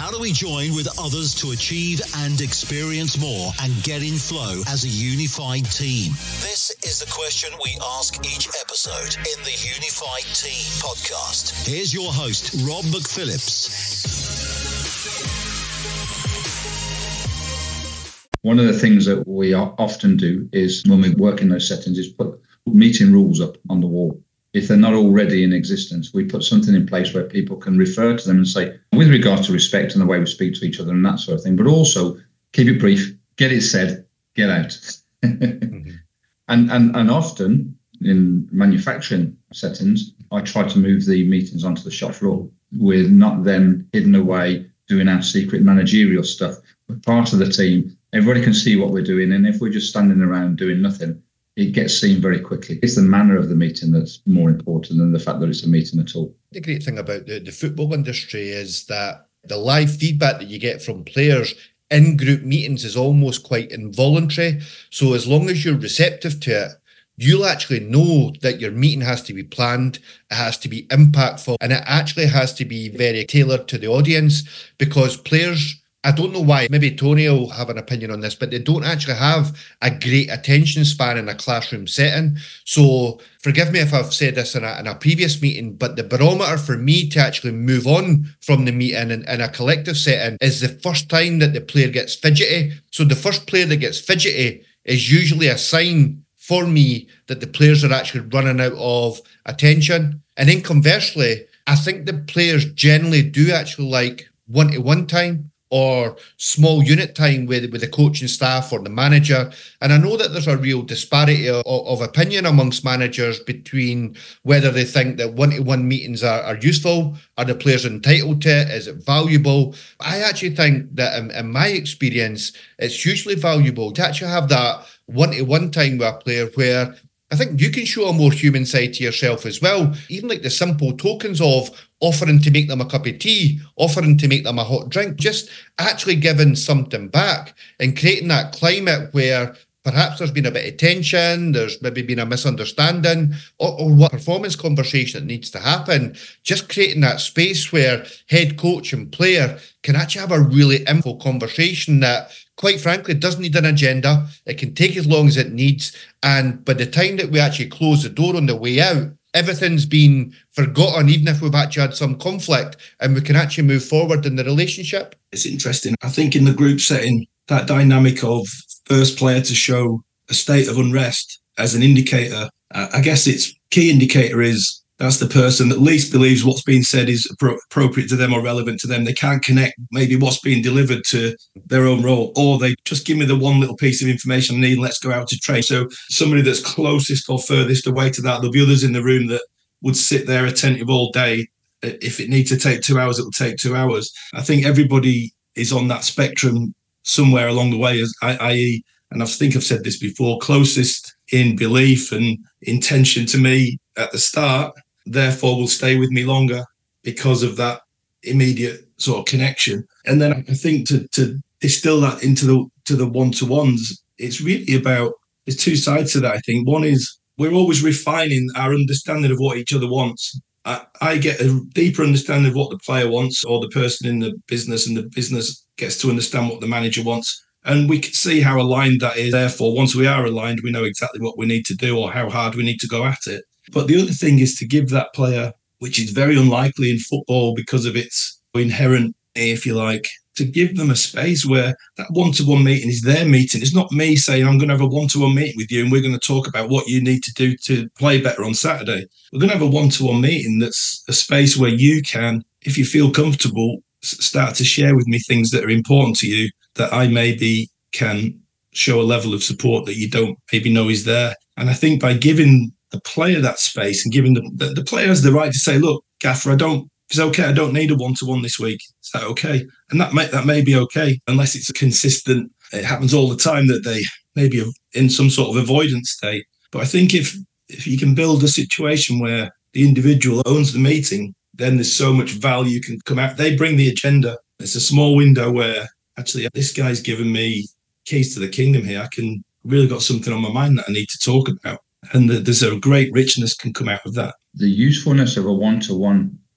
How do we join with others to achieve and experience more and get in flow as a unified team? This is the question we ask each episode in the Unified Team podcast. Here's your host, Rob McPhillips. One of the things that we often do is when we work in those settings is put meeting rules up on the wall. If they're not already in existence, we put something in place where people can refer to them and say, with regard to respect and the way we speak to each other and that sort of thing, but also keep it brief, get it said, get out. Mm-hmm. And often in manufacturing settings, I try to move the meetings onto the shop floor with not them hidden away doing our secret managerial stuff. We're part of the team. Everybody can see what we're doing. And if we're just standing around doing nothing, it gets seen very quickly. It's the manner of the meeting that's more important than the fact that it's a meeting at all. The great thing about the football industry is that the live feedback that you get from players in group meetings is almost quite involuntary. So as long as you're receptive to it, you'll actually know that your meeting has to be planned, it has to be impactful, and it actually has to be very tailored to the audience, because players, I don't know why, maybe Tony will have an opinion on this, but they don't actually have a great attention span in a classroom setting. So forgive me if I've said this in a previous meeting, but the barometer for me to actually move on from the meeting in a collective setting is the first time that the player gets fidgety. So the first player that gets fidgety is usually a sign for me that the players are actually running out of attention. And then conversely, I think the players generally do actually like one-to-one time or small unit time with the coaching staff or the manager. And I know that there's a real disparity of opinion amongst managers between whether they think that one-to-one meetings are useful, are the players entitled to it, is it valuable? I actually think that in my experience, it's hugely valuable to actually have that one-to-one time with a player where I think you can show a more human side to yourself as well. Even like the simple tokens of offering to make them a cup of tea, offering to make them a hot drink, just actually giving something back and creating that climate where perhaps there's been a bit of tension, there's maybe been a misunderstanding or what performance conversation that needs to happen. Just creating that space where head coach and player can actually have a really info conversation that, quite frankly, doesn't need an agenda. It can take as long as it needs. And by the time that we actually close the door on the way out, everything's been forgotten, even if we've actually had some conflict, and we can actually move forward in the relationship. It's interesting. I think in the group setting, that dynamic of first player to show a state of unrest as an indicator, I guess its key indicator is that's the person that least believes what's being said is appropriate to them or relevant to them. They can't connect maybe what's being delivered to their own role, or they just give me the one little piece of information I need and let's go out to train. So somebody that's closest or furthest away to that, there'll be others in the room that would sit there attentive all day. If it needs to take 2 hours, it'll take 2 hours. I think everybody is on that spectrum somewhere along the way, i.e., and I think I've said this before, closest in belief and intention to me at the start, therefore will stay with me longer because of that immediate sort of connection. And then I think to distill that into the one-to-ones, it's really about, there's two sides to that, I think. One is we're always refining our understanding of what each other wants. I get a deeper understanding of what the player wants or the person in the business, and the business gets to understand what the manager wants. And we can see how aligned that is. Therefore, once we are aligned, we know exactly what we need to do or how hard we need to go at it. But the other thing is to give that player, which is very unlikely in football because of its inherent, if you like, to give them a space where that one-to-one meeting is their meeting. It's not me saying, I'm going to have a one-to-one meeting with you and we're going to talk about what you need to do to play better on Saturday. We're going to have a one-to-one meeting that's a space where you can, if you feel comfortable, start to share with me things that are important to you that I maybe can show a level of support that you don't maybe know is there. And I think by giving the player that space and giving the player has the right to say, look, Gaffer, it's okay, I don't need a one-to-one this week. Is that okay? And that may be okay, unless it's a consistent, it happens all the time that they maybe in some sort of avoidance state. But I think if you can build a situation where the individual owns the meeting, then there's so much value can come out. They bring the agenda. It's a small window where actually this guy's given me keys to the kingdom here. I can really got something on my mind that I need to talk about. And there's a great richness can come out of that. The usefulness of a one-to-one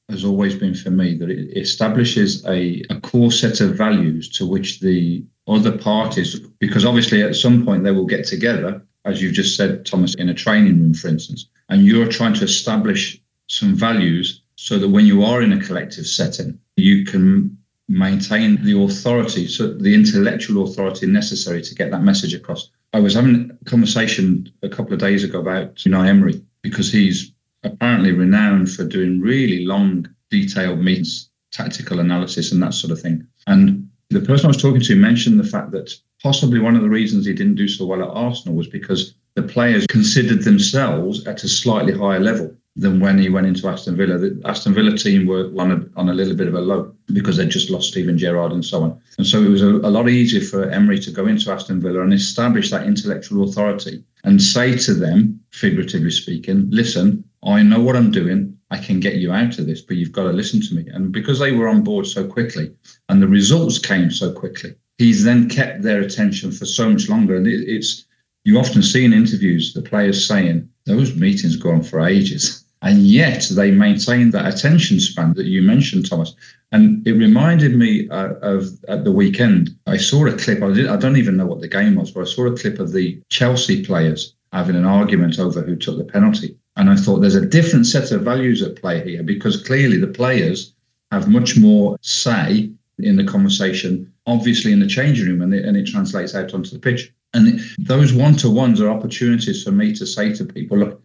has always been for me that it establishes a core set of values to which the other parties, because obviously at some point they will get together, as you've just said, Thomas, in a training room, for instance, and you're trying to establish some values so that when you are in a collective setting, you can maintain the authority, so the intellectual authority necessary to get that message across. I was having a conversation a couple of days ago about Unai Emery, because he's apparently renowned for doing really long, detailed meetings, tactical analysis and that sort of thing. And the person I was talking to mentioned the fact that possibly one of the reasons he didn't do so well at Arsenal was because the players considered themselves at a slightly higher level than when he went into Aston Villa. The Aston Villa team were on a little bit of a low because they'd just lost Steven Gerrard and so on. And so it was a lot easier for Emery to go into Aston Villa and establish that intellectual authority and say to them, figuratively speaking, listen, I know what I'm doing. I can get you out of this, but you've got to listen to me. And because they were on board so quickly and the results came so quickly, he's then kept their attention for so much longer. And it's you often see in interviews the players saying those meetings go on for ages, and yet they maintain that attention span that you mentioned, Thomas. And it reminded me of at the weekend, I saw a clip. I don't even know what the game was, but I saw a clip of the Chelsea players having an argument over who took the penalty. And I thought there's a different set of values at play here, because clearly the players have much more say in the conversation, obviously in the changing room, and it translates out onto the pitch. And those one-to-ones are opportunities for me to say to people, look,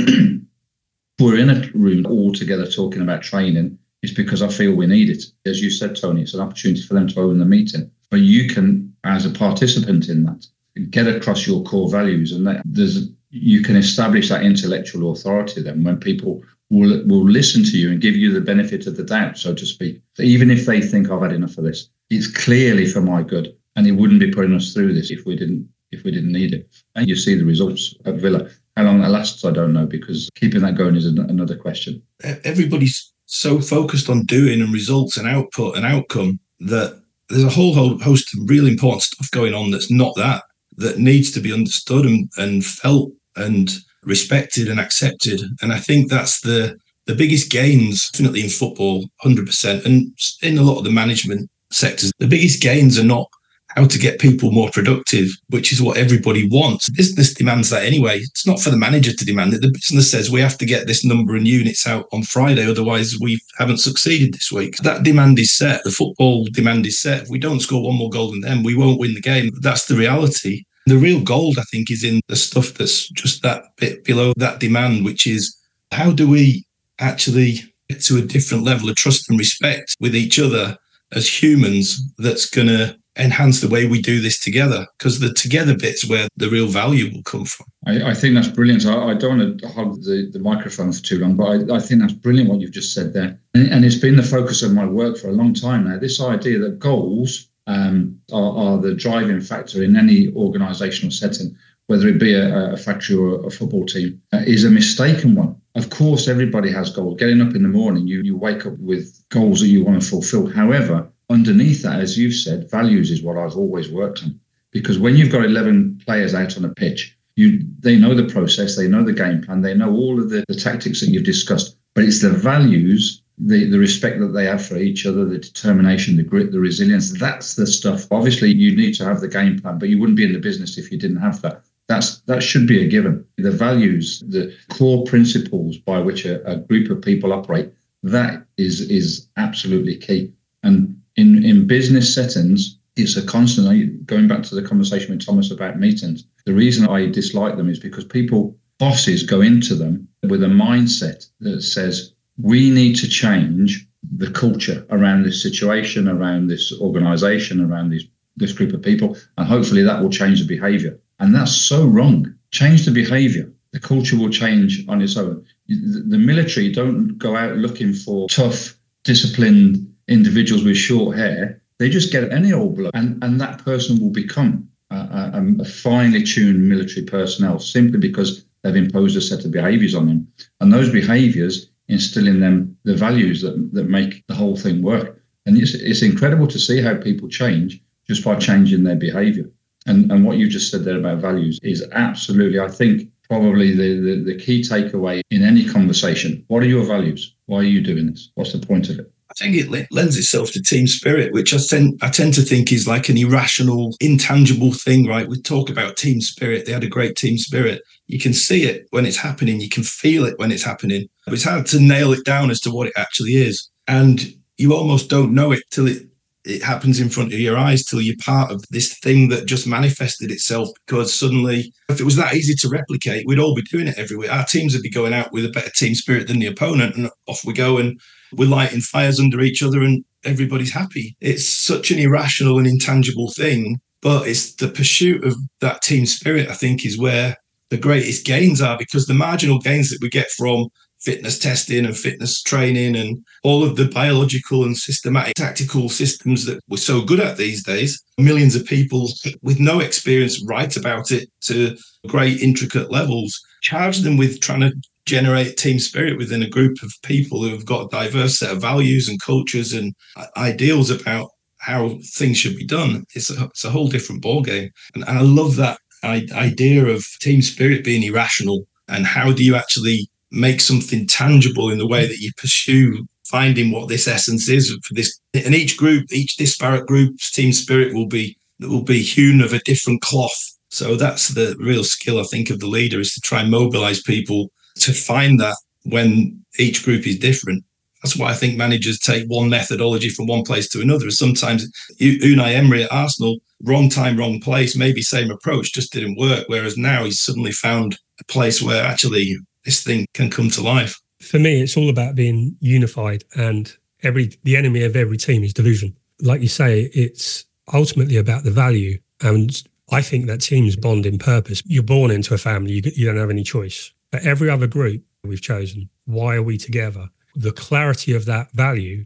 we're in a room all together talking about training. It's because I feel we need it. As you said, Tony, it's an opportunity for them to own the meeting. But you can, as a participant in that, get across your core values, and you can establish that intellectual authority then when people will listen to you and give you the benefit of the doubt, so to speak. Even if they think I've had enough of this, it's clearly for my good, and it wouldn't be putting us through this if we didn't need it. And you see the results at Villa. How long that lasts, I don't know, because keeping that going is another question. Everybody's so focused on doing and results and output and outcome that there's a whole host of really important stuff going on that's not that needs to be understood and felt and respected and accepted. And I think that's the biggest gains, definitely in football, 100%. And in a lot of the management sectors, the biggest gains are not how to get people more productive, which is what everybody wants. Business demands that anyway. It's not for the manager to demand it. The business says we have to get this number of units out on Friday, otherwise we haven't succeeded this week. That demand is set. The football demand is set. If we don't score one more goal than them, we won't win the game. That's the reality. The real gold, I think, is in the stuff that's just that bit below that demand, which is how do we actually get to a different level of trust and respect with each other as humans that's going to enhance the way we do this together, because the together bit's where the real value will come from. I think that's brilliant. I don't want to hog the microphone for too long, but I think that's brilliant what you've just said there. And it's been the focus of my work for a long time now, this idea that goals are the driving factor in any organisational setting, whether it be a factory or a football team, is a mistaken one. Of course, everybody has goals. Getting up in the morning, you wake up with goals that you want to fulfil. However, underneath that, as you've said, values is what I've always worked on. Because when you've got 11 players out on a pitch, they know the process, they know the game plan, they know all of the tactics that you've discussed, but it's the values, the respect that they have for each other, the determination, the grit, the resilience. That's the stuff. Obviously, you need to have the game plan, but you wouldn't be in the business if you didn't have that. That should be a given. The values, the core principles by which a group of people operate, that is absolutely key. And in business settings, it's a constant. Going back to the conversation with Thomas about meetings, the reason I dislike them is because bosses go into them with a mindset that says, we need to change the culture around this situation, around this organisation, around this group of people, and hopefully that will change the behaviour. And that's so wrong. Change the behaviour. The culture will change on its own. The military don't go out looking for tough, disciplined individuals with short hair. They just get any old bloke, and that person will become a finely tuned military personnel simply because they've imposed a set of behaviours on them. And those behaviours instill in them the values that make the whole thing work. And it's incredible to see how people change just by changing their behaviour. And what you just said there about values is absolutely, I think, probably the key takeaway in any conversation. What are your values? Why are you doing this? What's the point of it? I think it lends itself to team spirit, which I tend to think is like an irrational, intangible thing, right? We talk about team spirit. They had a great team spirit. You can see it when it's happening. You can feel it when it's happening. But it's hard to nail it down as to what it actually is. And you almost don't know it till it happens in front of your eyes, till you're part of this thing that just manifested itself. Because suddenly, if it was that easy to replicate, we'd all be doing it every week. Our teams would be going out with a better team spirit than the opponent, and off we go, and we're lighting fires under each other, and everybody's happy. It's such an irrational and intangible thing, but it's the pursuit of that team spirit, I think, is where the greatest gains are, because the marginal gains that we get from fitness testing and fitness training and all of the biological and systematic tactical systems that we're so good at these days, millions of people with no experience write about it to great intricate levels. Charge them with trying to generate team spirit within a group of people who have got a diverse set of values and cultures and ideals about how things should be done. It's a whole different ballgame. And I love that idea of team spirit being irrational, and how do you actually make something tangible in the way that you pursue finding what this essence is for this. And each group, each disparate group's team spirit will be hewn of a different cloth. So that's the real skill, I think, of the leader, is to try and mobilize people to find that when each group is different. That's why I think managers take one methodology from one place to another. Sometimes Unai Emery at Arsenal, wrong time, wrong place, maybe same approach, just didn't work. Whereas now he's suddenly found a place where actually this thing can come to life. For me, it's all about being unified, and the enemy of every team is division. Like you say, it's ultimately about the value. And I think that teams bond in purpose. You're born into a family, you don't have any choice. But every other group we've chosen, why are we together? The clarity of that value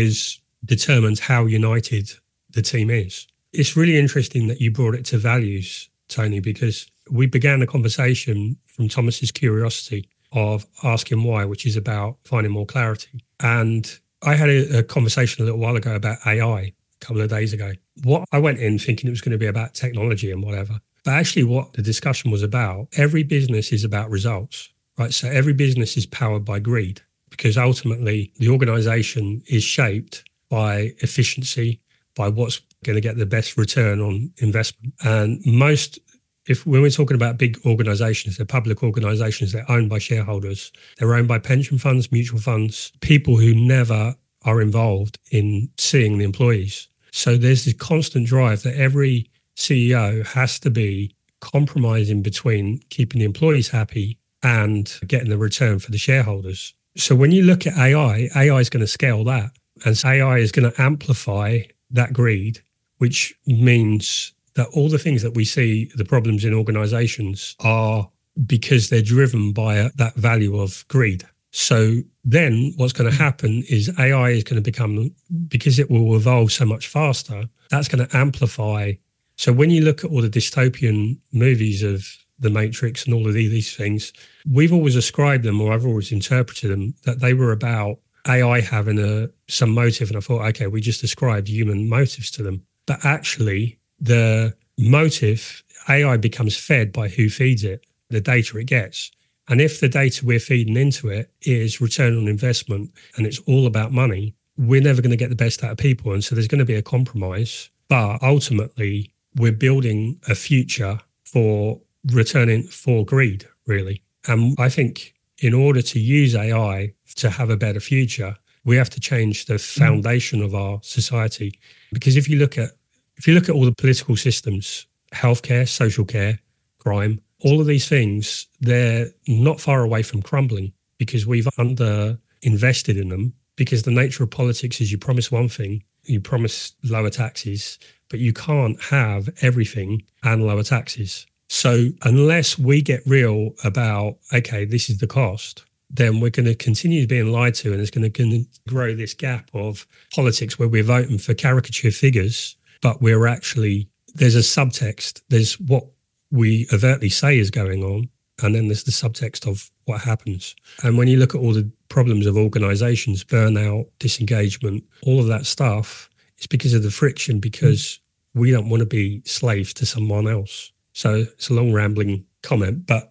determines how united the team is. It's really interesting that you brought it to values, Tony, because we began the conversation from Thomas's curiosity of asking why, which is about finding more clarity. And I had a conversation a little while ago about AI a couple of days ago. What I went in thinking it was going to be about technology and whatever. But actually what the discussion was about, every business is about results, right? So every business is powered by greed, because ultimately the organization is shaped by efficiency, by what's going to get the best return on investment. And when we're talking about big organizations, they're public organizations, they're owned by shareholders, they're owned by pension funds, mutual funds, people who never are involved in seeing the employees. So there's this constant drive that every CEO has to be compromising between keeping the employees happy and getting the return for the shareholders. So when you look at AI is going to scale that. And so AI is going to amplify that greed, which means that all the things that we see, the problems in organizations, are because they're driven by that value of greed. So then what's going to happen is AI is going to become, because it will evolve so much faster, that's going to amplify. So when you look at all the dystopian movies of The Matrix and all of these things, we've always ascribed them, or I've always interpreted them, that they were about AI having some motive. And I thought, okay, we just ascribed human motives to them. But actually, the motive, AI becomes fed by who feeds it, the data it gets. And if the data we're feeding into it is return on investment and it's all about money, we're never going to get the best out of people. And so there's going to be a compromise. But ultimately, we're building a future for returning for greed, really. And I think in order to use AI to have a better future, we have to change the foundation of our society. Because if you look at all the political systems, healthcare, social care, crime, all of these things, they're not far away from crumbling because we've under-invested in them. Because the nature of politics is you promise one thing, you promise lower taxes, but you can't have everything and lower taxes. So unless we get real about, okay, this is the cost, then we're going to continue being lied to, and it's going to grow this gap of politics where we're voting for caricature figures, but we're actually, there's a subtext. There's what we overtly say is going on, and then there's the subtext of what happens. And when you look at all the problems of organizations, burnout, disengagement, all of that stuff, it's because of the friction, because we don't want to be slaves to someone else. So it's a long rambling comment, but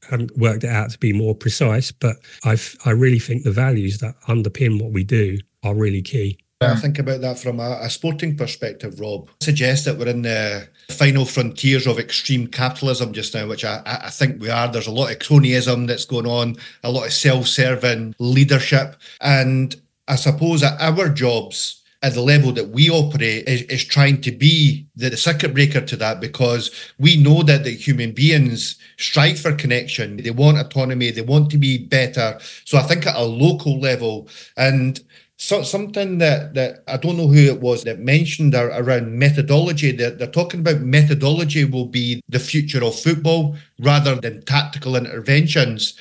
haven't worked it out to be more precise, but I really think the values that underpin what we do are really key. I think about that from a sporting perspective, Rob. I suggest that we're in the final frontiers of extreme capitalism just now, which I think we are. There's a lot of cronyism that's going on, a lot of self-serving leadership. And I suppose that our jobs at the level that we operate is trying to be the circuit breaker to that, because we know that the human beings strive for connection. They want autonomy. They want to be better. So I think at a local level, and something that I don't know who it was that mentioned around methodology, they're talking about methodology will be the future of football rather than tactical interventions.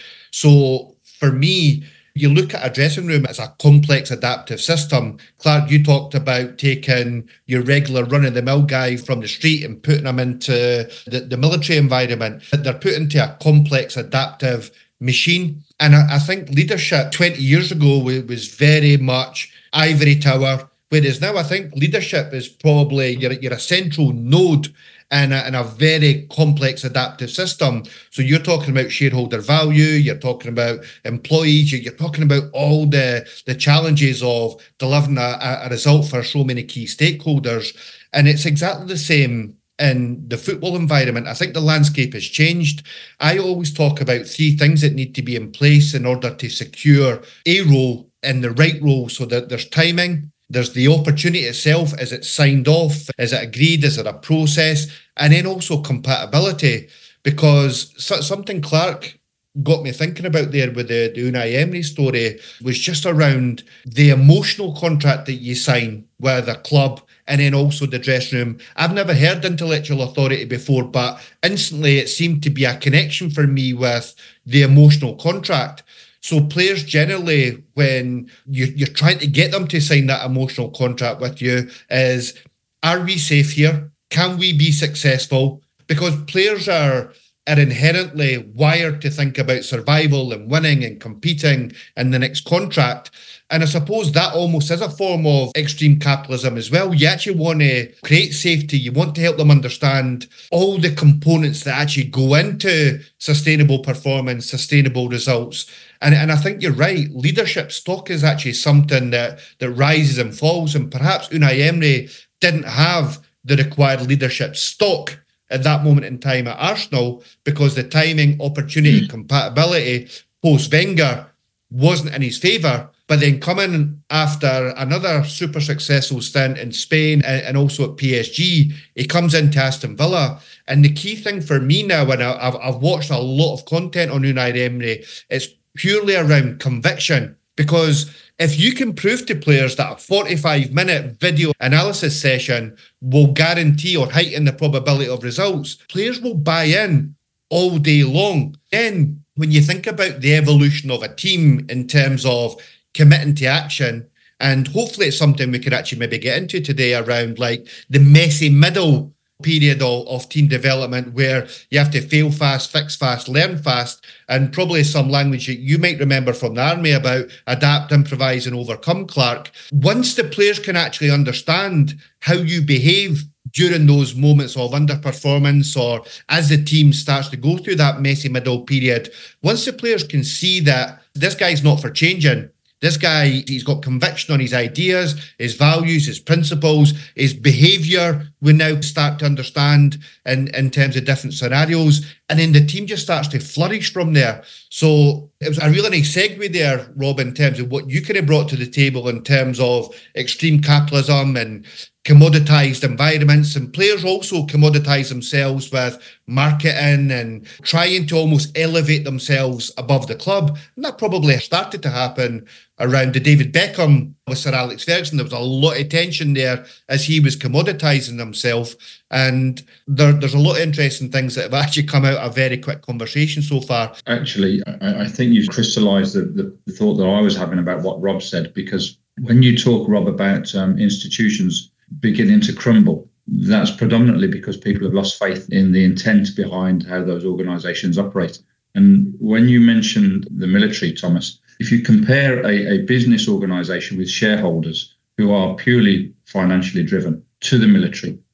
So for me, you look at a dressing room as a complex adaptive system. Clark, you talked about taking your regular run-of-the-mill guy from the street and putting him into the military environment. They're put into a complex adaptive machine. And I think leadership 20 years ago was very much ivory tower, whereas now I think leadership is probably you're a central node in a very complex adaptive system. So you're talking about shareholder value, you're talking about employees, you're talking about all the challenges of delivering a result for so many key stakeholders. And it's exactly the same in the football environment. I think the landscape has changed. I always talk about 3 things that need to be in place in order to secure a role in the right role, so that there's timing, there's the opportunity itself, is it signed off, is it agreed, is it a process, and then also compatibility. Because something Clark got me thinking about there with the Unai Emery story was just around the emotional contract that you sign with a club, and then also the dressing room. I've never heard intellectual authority before, but instantly it seemed to be a connection for me with the emotional contract. So players generally, when you're trying to get them to sign that emotional contract with you, is, are we safe here? Can we be successful? Because players are inherently wired to think about survival and winning and competing in the next contract. And I suppose that almost is a form of extreme capitalism as well. You actually want to create safety. You want to help them understand all the components that actually go into sustainable performance, sustainable results. And I think you're right. Leadership stock is actually something that rises and falls. And perhaps Unai Emery didn't have the required leadership stock at that moment in time at Arsenal, because the timing, opportunity, compatibility post-Wenger wasn't in his favour. But then coming after another super successful stint in Spain and also at PSG, he comes into Aston Villa. And the key thing for me now, and I've watched a lot of content on Unai Emery, it's purely around conviction. Because if you can prove to players that a 45-minute video analysis session will guarantee or heighten the probability of results, players will buy in all day long. Then when you think about the evolution of a team in terms of committing to action, and hopefully it's something we could actually maybe get into today around like the messy middle period of team development, where you have to fail fast, fix fast, learn fast, and probably some language that you might remember from the army about adapt, improvise and overcome, Clark. Once the players can actually understand how you behave during those moments of underperformance, or as the team starts to go through that messy middle period, once the players can see that this guy's not for changing, this guy, he's got conviction on his ideas, his values, his principles, his behaviour, we now start to understand in terms of different scenarios. And then the team just starts to flourish from there. So it was a really nice segue there, Rob, in terms of what you could have brought to the table in terms of extreme capitalism and commoditized environments, and players also commoditize themselves with marketing and trying to almost elevate themselves above the club. And that probably started to happen around the David Beckham with Sir Alex Ferguson. There was a lot of tension there as he was commoditizing himself. And there's a lot of interesting things that have actually come out of a very quick conversation so far. Actually, I think you've crystallised the thought that I was having about what Rob said, because when you talk, Rob, about institutions beginning to crumble, that's predominantly because people have lost faith in the intent behind how those organisations operate. And when you mentioned the military, Thomas, if you compare a business organisation with shareholders who are purely financially driven to the military,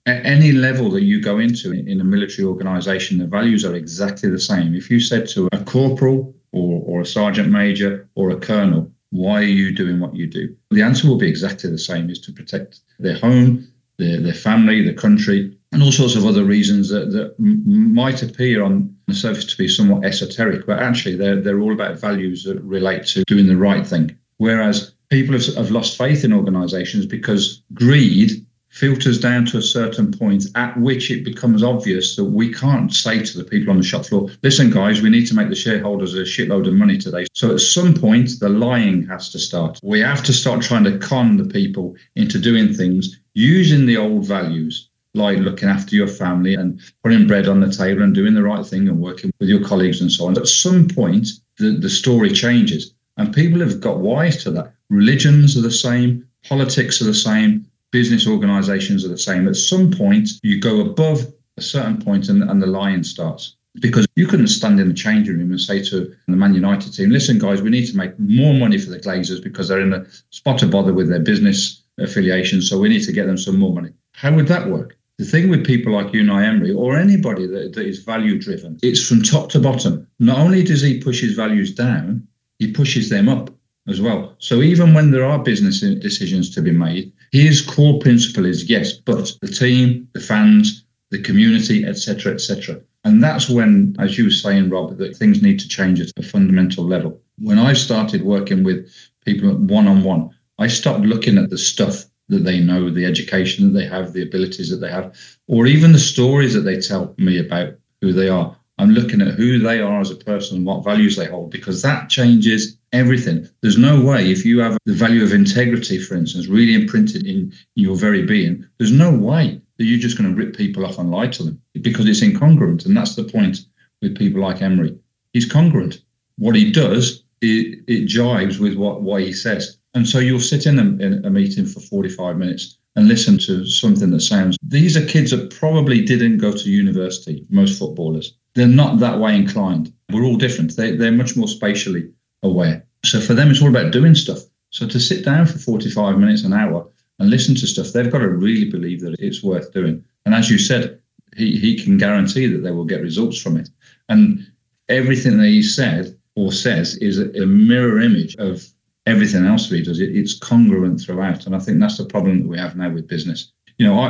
At any level that you go into in a military organisation, the values are exactly the same. If you said to a corporal or a sergeant major or a colonel, why are you doing what you do? The answer will be exactly the same, is to protect their home, their family, the country, and all sorts of other reasons that might appear on the surface to be somewhat esoteric, but actually they're all about values that relate to doing the right thing. Whereas people have lost faith in organisations because greed filters down to a certain point at which it becomes obvious that we can't say to the people on the shop floor, listen, guys, we need to make the shareholders a shitload of money today. So at some point, the lying has to start. We have to start trying to con the people into doing things using the old values, like looking after your family and putting bread on the table and doing the right thing and working with your colleagues and so on. At some point, the story changes, and people have got wise to that. Religions are the same, politics are the same, business organizations are the same. At some point, you go above a certain point and the lying starts. Because you couldn't stand in the changing room and say to the Man United team, listen, guys, we need to make more money for the Glazers because they're in a spot of bother with their business affiliation, so we need to get them some more money. How would that work? The thing with people like Unai Emery or anybody that is value-driven, it's from top to bottom. Not only does he push his values down, he pushes them up as well. So even when there are business decisions to be made, his core principle is yes, but the team, the fans, the community, etc., etc. And that's when, as you were saying, Rob, that things need to change at a fundamental level. When I started working with people one-on-one, I stopped looking at the stuff that they know, the education that they have, the abilities that they have, or even the stories that they tell me about who they are. I'm looking at who they are as a person and what values they hold, because that changes everything. There's no way, if you have the value of integrity, for instance, really imprinted in your very being, there's no way that you're just going to rip people off and lie to them, because it's incongruent. And that's the point with people like Emery. He's congruent. What he does, it jives with what he says. And so you'll sit in a meeting for 45 minutes and listen to something that sounds... These are kids that probably didn't go to university, most footballers. They're not that way inclined. We're all different. They're much more spatially aware. So for them, it's all about doing stuff. So to sit down for 45 minutes, an hour, and listen to stuff, they've got to really believe that it's worth doing. And as you said, he can guarantee that they will get results from it. And everything that he said or says is a mirror image of everything else that he does. It's congruent throughout. And I think that's the problem that we have now with business. You know,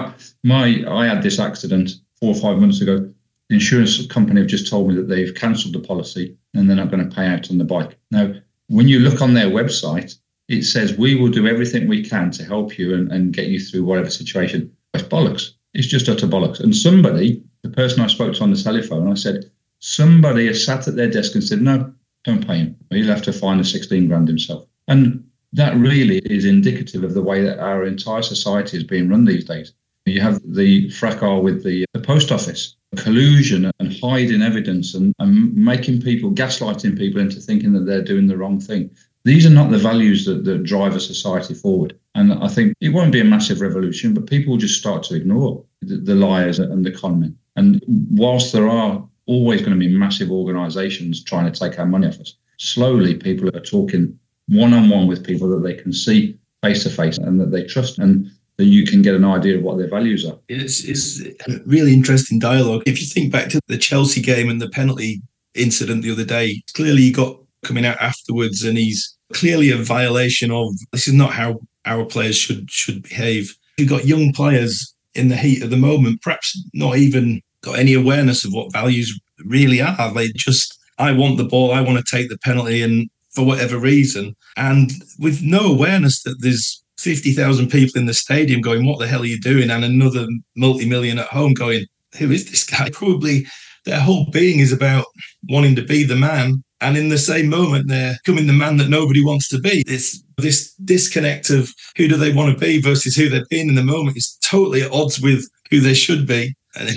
I had this accident 4 or 5 months ago. The insurance company have just told me that they've cancelled the policy and they're not going to pay out on the bike. Now, when you look on their website, it says, we will do everything we can to help you and get you through whatever situation. It's bollocks. It's just utter bollocks. And somebody, the person I spoke to on the telephone, I said, somebody has sat at their desk and said, no, don't pay him. He'll have to find the 16 grand himself. And that really is indicative of the way that our entire society is being run these days. You have the fracas with the post office, collusion and hiding evidence and making people, gaslighting people into thinking that they're doing the wrong thing. These are not the values that drive a society forward. And I think it won't be a massive revolution, but people will just start to ignore the liars and the con men. And whilst there are always going to be massive organisations trying to take our money off us, slowly people are talking one-on-one with people that they can see face-to-face and that they trust, and that you can get an idea of what their values are. It's a really interesting dialogue. If you think back to the Chelsea game and the penalty incident the other day, clearly you got coming out afterwards, and he's clearly a violation of, this is not how our players should behave. You've got young players in the heat of the moment, perhaps not even got any awareness of what values really are. They just, I want the ball, I want to take the penalty, and for whatever reason, and with no awareness that there's 50,000 people in the stadium going, what the hell are you doing? And another multi-million at home going, who is this guy? Probably their whole being is about wanting to be the man. And in the same moment, they're becoming the man that nobody wants to be. This disconnect of who do they want to be versus who they're being in the moment is totally at odds with who they should be. And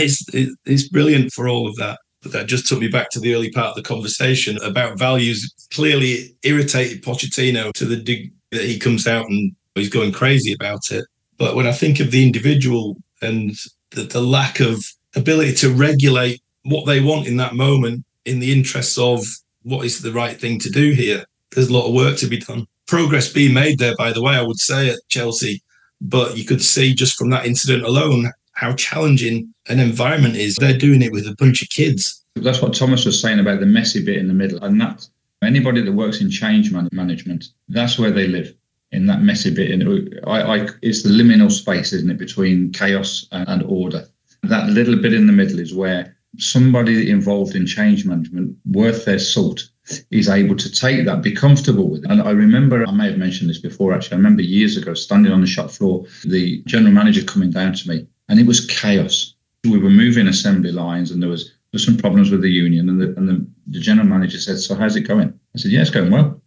it's brilliant for all of that. But that just took me back to the early part of the conversation about values. Clearly irritated Pochettino to the degree that he comes out and he's going crazy about it. But when I think of the individual and the lack of ability to regulate what they want in that moment in the interests of what is the right thing to do here, there's a lot of work to be done. Progress being made there, by the way, I would say, at Chelsea. But you could see just from that incident alone how challenging an environment is. They're doing it with a bunch of kids. That's what Thomas was saying about the messy bit in the middle. And that anybody that works in change management, that's where they live, in that messy bit. It's the liminal space, isn't it, between chaos and order. That little bit in the middle is where somebody involved in change management, worth their salt, is able to take that, be comfortable with it. And I remember, I may have mentioned this before actually, I remember years ago standing on the shop floor, the general manager coming down to me, and it was chaos. We were moving assembly lines and there was some problems with the union, and the general manager said, "So how's it going?" I said, "Yeah, it's going well."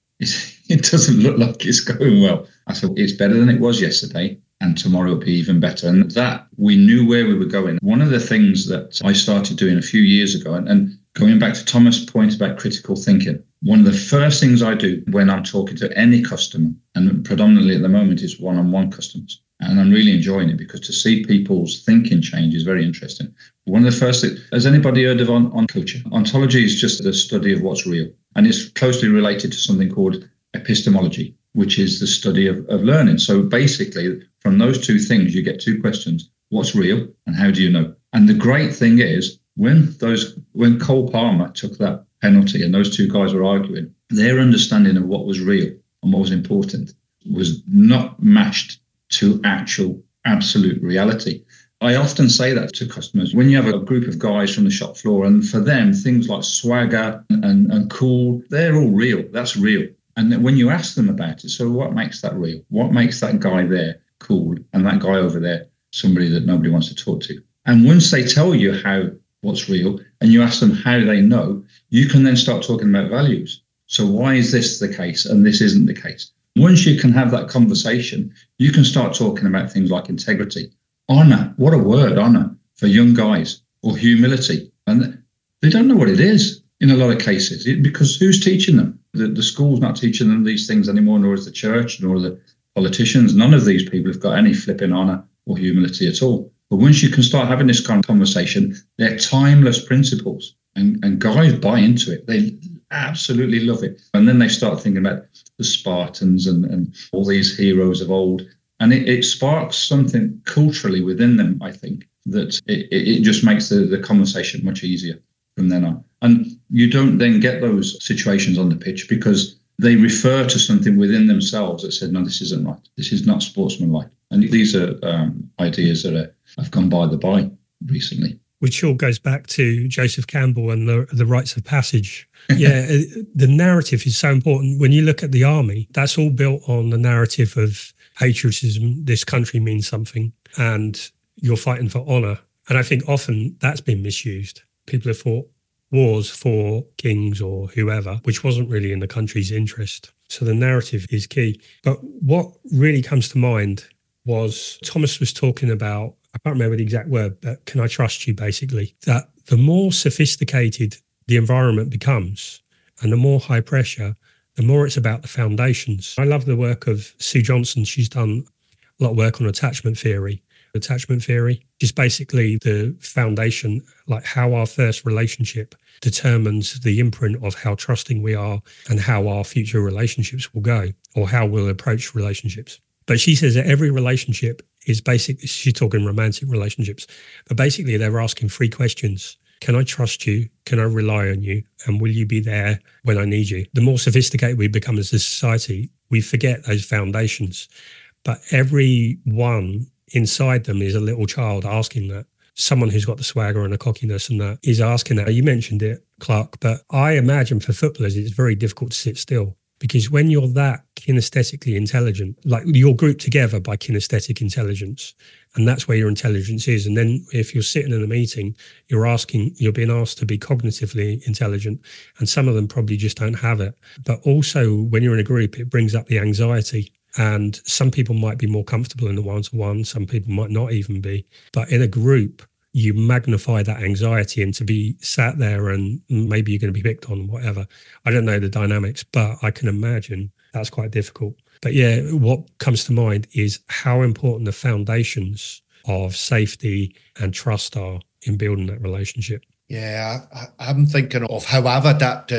It doesn't look like it's going well. I said, "It's better than it was yesterday, and tomorrow will be even better." And that, we knew where we were going. One of the things that I started doing a few years ago, and going back to Thomas' point about critical thinking, one of the first things I do when I'm talking to any customer, and predominantly at the moment is one-on-one customers, and I'm really enjoying it because to see people's thinking change is very interesting. One of the first things, has anybody heard of ontology? Ontology is just the study of what's real, and it's closely related to something called epistemology, which is the study of learning. So basically, from those two things, you get two questions: what's real and how do you know? And the great thing is, when Cole Palmer took that penalty and those two guys were arguing, their understanding of what was real and what was important was not matched to actual absolute reality. I often say that to customers. When you have a group of guys from the shop floor, and for them, things like swagger and cool, they're all real. That's real. And then when you ask them about it, so what makes that real? What makes that guy there cool and that guy over there somebody that nobody wants to talk to? And once they tell you what's real, and you ask them how they know, you can then start talking about values. So why is this the case and this isn't the case? Once you can have that conversation, you can start talking about things like integrity, honor. What a word, honor, for young guys, or humility. And they don't know what it is in a lot of cases, because who's teaching them? The school's not teaching them these things anymore, nor is the church, nor the politicians. None of these people have got any flipping honor or humility at all. But once you can start having this kind of conversation, they're timeless principles, and guys buy into it. They absolutely love it. And then they start thinking about the Spartans and all these heroes of old. And it sparks something culturally within them, I think, that it just makes the conversation much easier from then on. And you don't then get those situations on the pitch because they refer to something within themselves that said, no, this isn't right. This is not sportsmanlike. And these are ideas that have gone by the by recently. Which all goes back to Joseph Campbell and the rites of passage. Yeah, the narrative is so important. When you look at the army, that's all built on the narrative of patriotism. This country means something, and you're fighting for honour. And I think often that's been misused. People have fought wars for kings or whoever, which wasn't really in the country's interest. So the narrative is key. But what really comes to mind was Thomas was talking about, I can't remember the exact word, but can I trust you, basically, that the more sophisticated the environment becomes and the more high pressure, the more it's about the foundations. I love the work of Sue Johnson. She's done a lot of work on attachment theory. Attachment theory is basically the foundation, like how our first relationship determines the imprint of how trusting we are and how our future relationships will go, or how we'll approach relationships. But she says that every relationship is basically, she's talking romantic relationships, but basically they're asking 3 questions. Can I trust you? Can I rely on you? And will you be there when I need you? The more sophisticated we become as a society, we forget those foundations. But every one inside them is a little child asking that. Someone who's got the swagger and the cockiness and that is asking that. You mentioned it, Clark, but I imagine for footballers, it's very difficult to sit still. Because when you're that kinesthetically intelligent, like you're grouped together by kinesthetic intelligence, and that's where your intelligence is. And then if you're sitting in a meeting, you're being asked to be cognitively intelligent, and some of them probably just don't have it. But also when you're in a group, it brings up the anxiety. And some people might be more comfortable in the one-to-one, some people might not even be. But in a group, you magnify that anxiety, and to be sat there and maybe you're going to be picked on, whatever. I don't know the dynamics, but I can imagine that's quite difficult. But yeah, what comes to mind is how important the foundations of safety and trust are in building that relationship. Yeah, I'm thinking of how I've adapted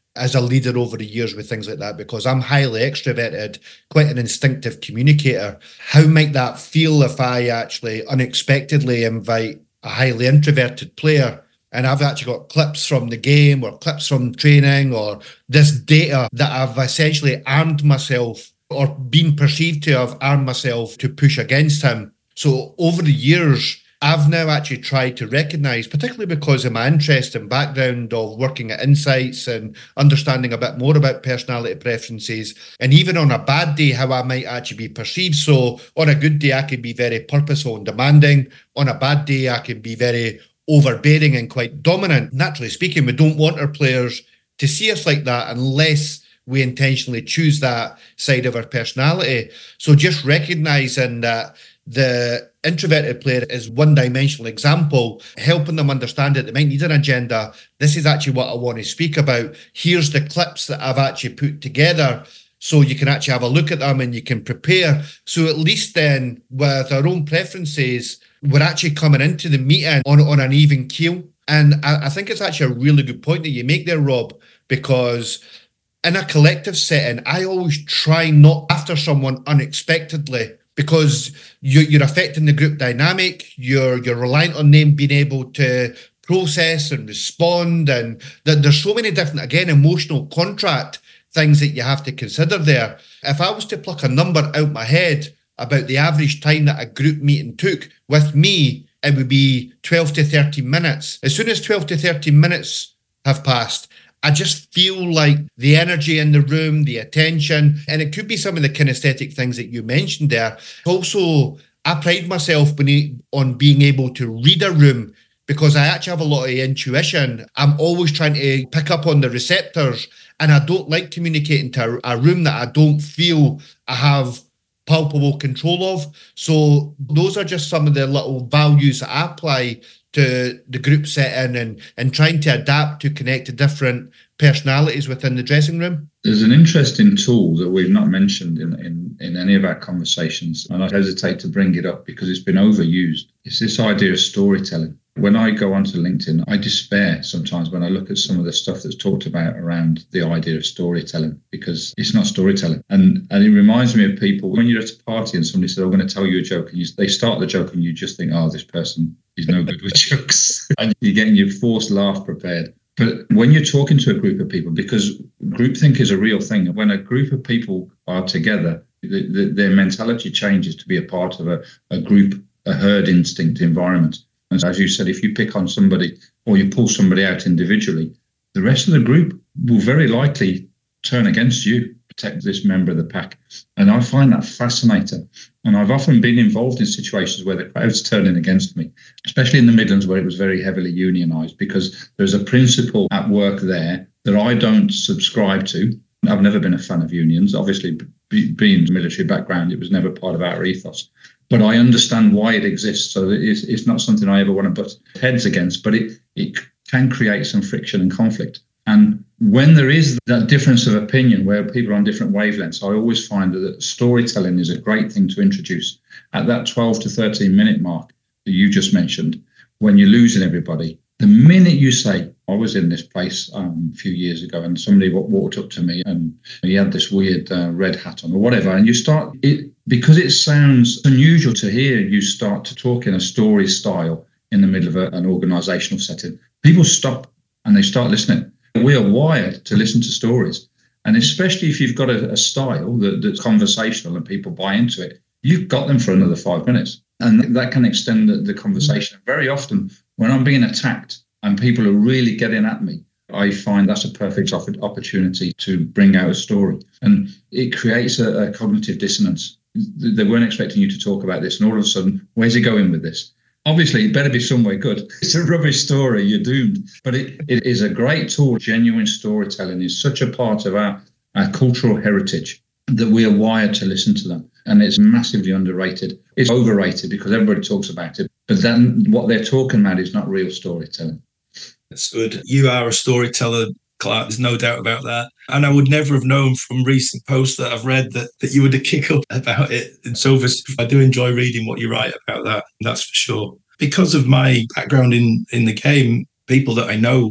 as a leader over the years with things like that, because I'm highly extroverted, quite an instinctive communicator. How might that feel if I actually unexpectedly invite a highly introverted player, and I've actually got clips from the game or clips from training or this data that I've essentially armed myself or been perceived to have armed myself to push against him. So over the years, I've now actually tried to recognise, particularly because of my interest and background of working at Insights and understanding a bit more about personality preferences, and even on a bad day, how I might actually be perceived. So on a good day, I can be very purposeful and demanding. On a bad day, I can be very overbearing and quite dominant. Naturally speaking, we don't want our players to see us like that unless we intentionally choose that side of our personality. So just recognising that the introverted player is one-dimensional example, helping them understand that they might need an agenda. This is actually what I want to speak about. Here's the clips that I've actually put together, so you can actually have a look at them and you can prepare. So at least then, with our own preferences, we're actually coming into the meeting on an even keel. And I think it's actually a really good point that you make there, Rob, because in a collective setting, I always try not after someone unexpectedly, because you're affecting the group dynamic. You're reliant on them being able to process and respond, and there's so many different, again, emotional contract things that you have to consider there. If I was to pluck a number out my head about the average time that a group meeting took, with me, it would be 12 to 13 minutes. As soon as 12 to 13 minutes have passed, I just feel like the energy in the room, the attention, and it could be some of the kinesthetic things that you mentioned there. Also, I pride myself on being able to read a room, because I actually have a lot of intuition. I'm always trying to pick up on the receptors, and I don't like communicating to a room that I don't feel I have palpable control of. So those are just some of the little values that I apply to the group setting and trying to adapt to connect to different personalities within the dressing room. There's an interesting tool that we've not mentioned in any of our conversations, and I hesitate to bring it up because it's been overused. It's this idea of storytelling. When I go onto LinkedIn, I despair sometimes when I look at some of the stuff that's talked about around the idea of storytelling, because it's not storytelling. And it reminds me of people, when you're at a party and somebody says, I'm going to tell you a joke, and they start the joke and you just think, oh, this person is no good with jokes. And you're getting your forced laugh prepared. But when you're talking to a group of people, because groupthink is a real thing, when a group of people are together, their mentality changes to be a part of a group, a herd instinct environment. And as you said, if you pick on somebody or you pull somebody out individually, the rest of the group will very likely turn against you, protect this member of the pack. And I find that fascinating. And I've often been involved in situations where the crowd's turning against me, especially in the Midlands where it was very heavily unionised, because there's a principle at work there that I don't subscribe to. I've never been a fan of unions. Obviously, being military background, it was never part of our ethos. But I understand why it exists. So it's not something I ever want to butt heads against, but it can create some friction and conflict. And when there is that difference of opinion where people are on different wavelengths, I always find that storytelling is a great thing to introduce at that 12 to 13 minute mark that you just mentioned, when you're losing everybody. The minute you say, I was in this place a few years ago and somebody walked up to me and he had this weird red hat on or whatever, and you start it, because it sounds unusual to hear you start to talk in a story style in the middle of an organisational setting, people stop and they start listening. We are wired to listen to stories. And especially if you've got a style that's conversational and people buy into it, you've got them for another 5 minutes. And that can extend the conversation. Very often when I'm being attacked and people are really getting at me, I find that's a perfect opportunity to bring out a story. And it creates a cognitive dissonance. They weren't expecting you to talk about this. And all of a sudden, where's he going with this? Obviously, it better be somewhere good. It's a rubbish story, you're doomed. But it is a great tool. Genuine storytelling is such a part of our cultural heritage that we are wired to listen to them. And it's massively underrated. It's overrated because everybody talks about it. But then what they're talking about is not real storytelling. That's good. You are a storyteller, Clark. There's no doubt about that. And I would never have known from recent posts that I've read that you would have kicked up about it. And so I do enjoy reading what you write about that. That's for sure. Because of my background in the game, people that I know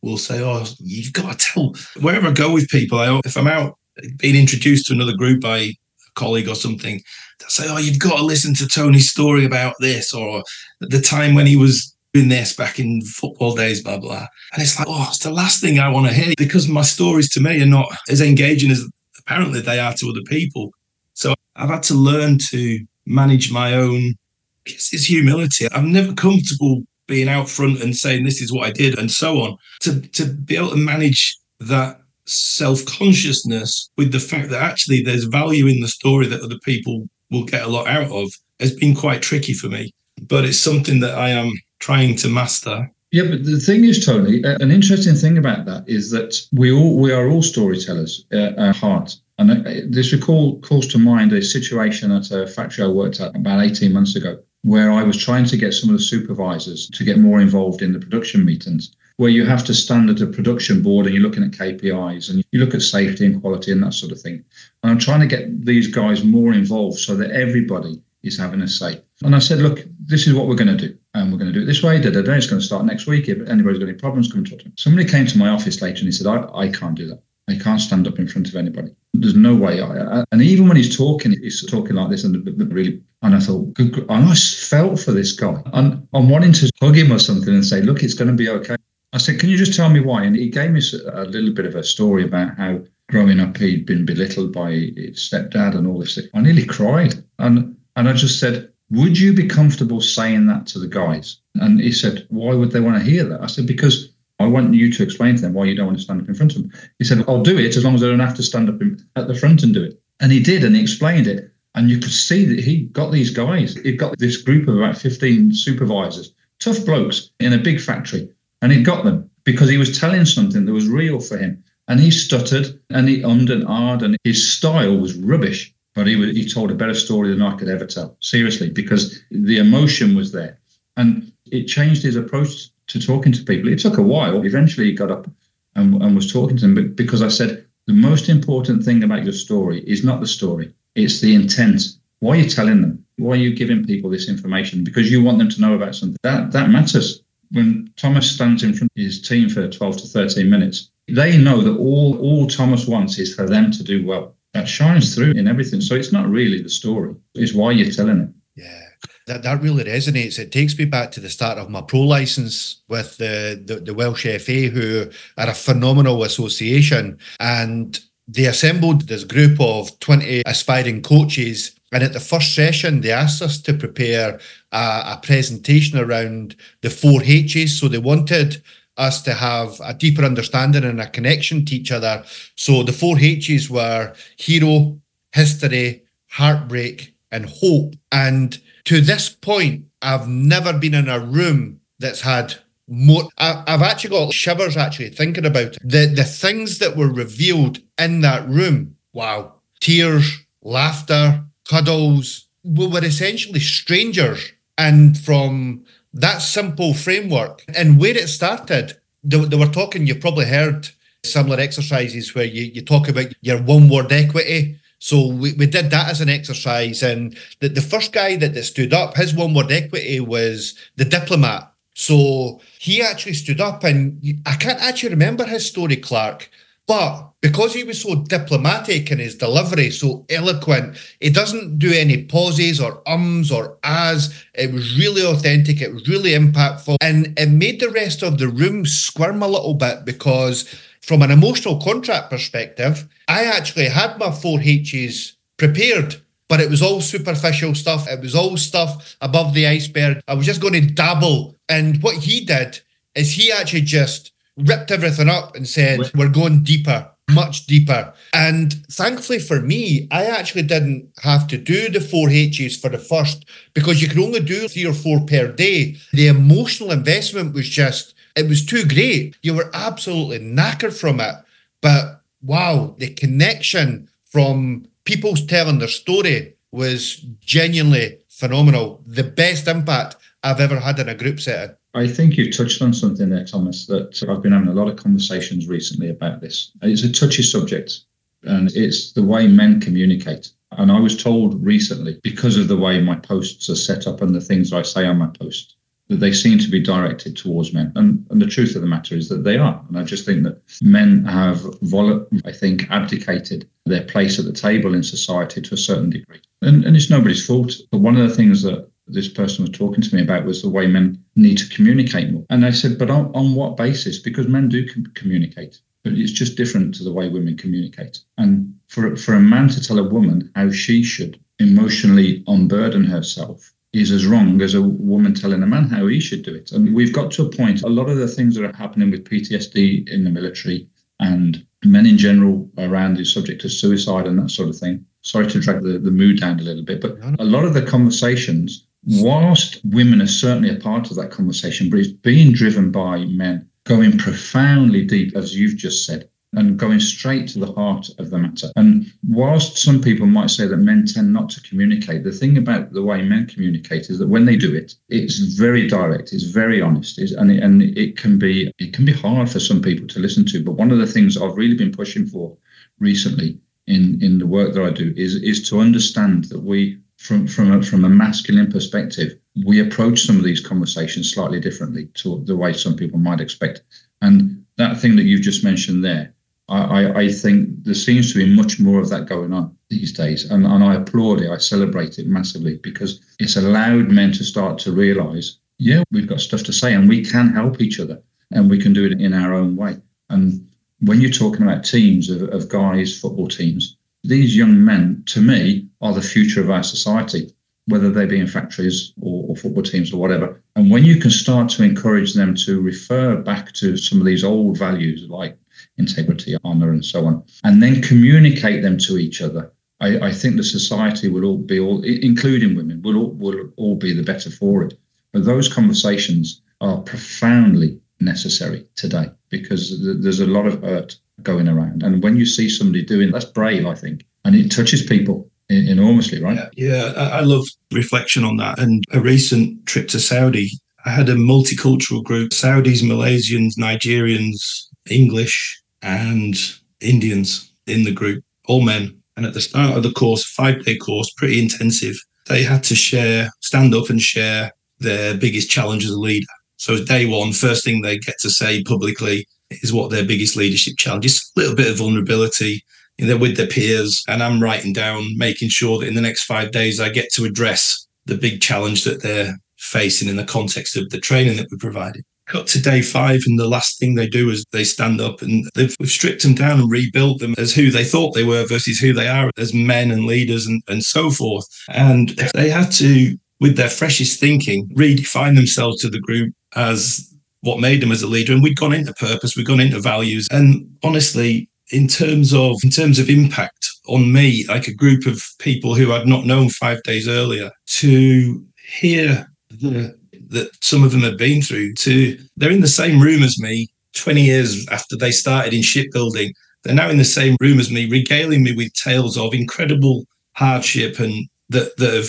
will say, oh, you've got to tell. Wherever I go with people, if I'm out being introduced to another group by a colleague or something, they'll say, oh, you've got to listen to Tony's story about this, or the time when he was doing this back in football days, blah, blah. And it's like, oh, it's the last thing I want to hear, because my stories to me are not as engaging as apparently they are to other people. So I've had to learn to manage my own, I guess it's humility. I'm never comfortable being out front and saying this is what I did and so on. To be able to manage that self-consciousness with the fact that actually there's value in the story that other people will get a lot out of has been quite tricky for me. But it's something that I am trying to master. Yeah, but the thing is, Tony, an interesting thing about that is that we are all storytellers at heart. And this calls to mind a situation at a factory I worked at about 18 months ago, where I was trying to get some of the supervisors to get more involved in the production meetings, where you have to stand at a production board and you're looking at KPIs and you look at safety and quality and that sort of thing. And I'm trying to get these guys more involved so that everybody is having a say. And I said, look, this is what we're going to do. And we're going to do it this way. It's going to start next week. If anybody's got any problems, come and talk to me. Somebody came to my office later and he said, I can't do that. I can't stand up in front of anybody. There's no way. And even when he's talking like this and really, and I thought, good, and I felt for this guy. And I'm wanting to hug him or something and say, look, it's going to be okay. I said, can you just tell me why? And he gave me a little bit of a story about how growing up he'd been belittled by his stepdad and all this thing. I nearly cried. And I just said, would you be comfortable saying that to the guys? And he said, why would they want to hear that? I said, because I want you to explain to them why you don't want to stand up in front of them. He said, I'll do it as long as I don't have to stand up at the front and do it. And he did, and he explained it. And you could see that he got these guys. He got this group of about 15 supervisors, tough blokes in a big factory. And he got them because he was telling something that was real for him. And he stuttered and he ummed and ahed, and his style was rubbish. But he told a better story than I could ever tell, seriously, because the emotion was there. And it changed his approach to talking to people. It took a while. Eventually he got up and was talking to them. But because I said, the most important thing about your story is not the story. It's the intent. Why are you telling them? Why are you giving people this information? Because you want them to know about something. That matters. When Thomas stands in front of his team for 12 to 13 minutes, they know that all Thomas wants is for them to do well. That shines through in everything. So it's not really the story. It's why you're telling it. Yeah. That really resonates. It takes me back to the start of my pro license with the Welsh FA, who are a phenomenal association. And they assembled this group of 20 aspiring coaches. And at the first session, they asked us to prepare a presentation around the 4 H's. So they wanted us to have a deeper understanding and a connection to each other. So the 4 H's were hero, history, heartbreak, and hope. And to this point, I've never been in a room that's had more. I've actually got shivers actually thinking about it. The things that were revealed in that room. Wow. Tears, laughter, cuddles. We were essentially strangers. And from that simple framework, and where it started, they were talking, you've probably heard similar exercises where you talk about your one-word equity. So we did that as an exercise, and the first guy that stood up, his one-word equity was the diplomat. So he actually stood up, and I can't actually remember his story, Clark, but because he was so diplomatic in his delivery, so eloquent, he doesn't do any pauses or ums or ahs. It was really authentic. It was really impactful, and it made the rest of the room squirm a little bit because from an emotional contract perspective, I actually had my 4 H's prepared, but it was all superficial stuff. It was all stuff above the iceberg. I was just going to dabble. And what he did is he actually just ripped everything up and said, we're going deeper, much deeper. And thankfully for me, I actually didn't have to do the 4 H's for the first, because you can only do 3 or 4 per day. The emotional investment was just, it was too great. You were absolutely knackered from it. But wow, the connection from people telling their story was genuinely phenomenal. The best impact I've ever had in a group setting. I think you touched on something there, Thomas, that I've been having a lot of conversations recently about this. It's a touchy subject, and it's the way men communicate. And I was told recently, because of the way my posts are set up and the things I say on my post, that they seem to be directed towards men. And the truth of the matter is that they are. And I just think that men have, abdicated their place at the table in society to a certain degree. And it's nobody's fault. But one of the things that this person was talking to me about was the way men need to communicate more. And I said, but on what basis? Because men do communicate, but it's just different to the way women communicate. And for a man to tell a woman how she should emotionally unburden herself is as wrong as a woman telling a man how he should do it. And we've got to a point, a lot of the things that are happening with PTSD in the military and men in general around the subject of suicide and that sort of thing. Sorry to drag the mood down a little bit, but a lot of the conversations, whilst women are certainly a part of that conversation, but it's being driven by men going profoundly deep, as you've just said, and going straight to the heart of the matter. And whilst some people might say that men tend not to communicate, the thing about the way men communicate is that when they do it, it's very direct, it's very honest, and it can be hard for some people to listen to. But one of the things I've really been pushing for recently in the work that I do is to understand that we, from a masculine perspective, we approach some of these conversations slightly differently to the way some people might expect. And that thing that you've just mentioned there, I think there seems to be much more of that going on these days. And I applaud it. I celebrate it massively because it's allowed men to start to realise, yeah, we've got stuff to say and we can help each other and we can do it in our own way. And when you're talking about teams of guys, football teams, these young men, to me, are the future of our society, whether they be in factories or football teams or whatever. And when you can start to encourage them to refer back to some of these old values like integrity, honour and so on, and then communicate them to each other, I think the society will all be, including women, will all be the better for it. But those conversations are profoundly necessary today because there's a lot of hurt going around. And when you see somebody doing that's brave, I think, and it touches people enormously, right? Yeah, I love reflection on that. And a recent trip to Saudi, I had a multicultural group, Saudis, Malaysians, Nigerians, English and Indians in the group, all men. And at the start of the course, 5-day course, pretty intensive, they had to stand up and share their biggest challenge as a leader. So day one, first thing they get to say publicly is what their biggest leadership challenge is. A little bit of vulnerability. They're with their peers, and I'm writing down, making sure that in the next 5 days I get to address the big challenge that they're facing in the context of the training that we provided. Got to day 5, and the last thing they do is they stand up and we've stripped them down and rebuilt them as who they thought they were versus who they are as men and leaders and so forth. And they had to, with their freshest thinking, redefine themselves to the group as what made them as a leader. And we'd gone into purpose, we'd gone into values. And honestly, in terms of impact on me, like a group of people who I'd not known 5 days earlier, to hear that some of them had been through, they're in the same room as me 20 years after they started in shipbuilding. They're now in the same room as me, regaling me with tales of incredible hardship and that of